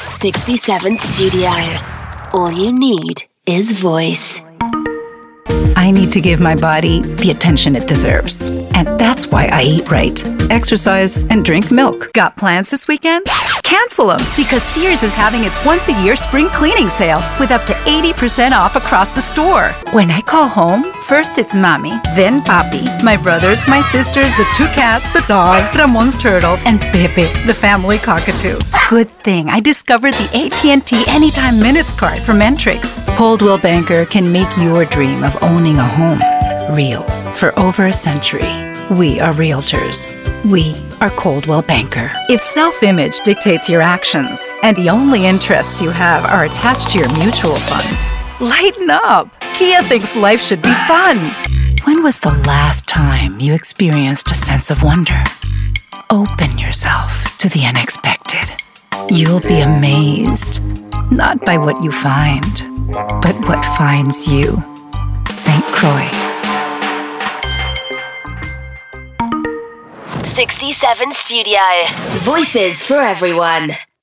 67 Studio. All you need is voice. I need to give my body the attention it deserves. And that's why I eat right, exercise, and drink milk. Got plans this weekend? Cancel them, because Sears is having its once-a-year spring cleaning sale with up to 80% off across the store. When I call home, first it's Mommy, then Papi, my brothers, my sisters, the 2 cats, the dog, Ramon's turtle, and Pepe, the family cockatoo. Good thing I discovered the AT&T Anytime Minutes card from Entrix. Coldwell Banker can make your dream of owning a home real. For over a century, we are realtors. We are Coldwell Banker. If self-image dictates your actions and the only interests you have are attached to your mutual funds, lighten up. Kia thinks life should be fun. When was the last time you experienced a sense of wonder? Open yourself to the unexpected. You'll be amazed, not by what you find, but what finds you. St. Croix. 67 Studio. Voices for everyone.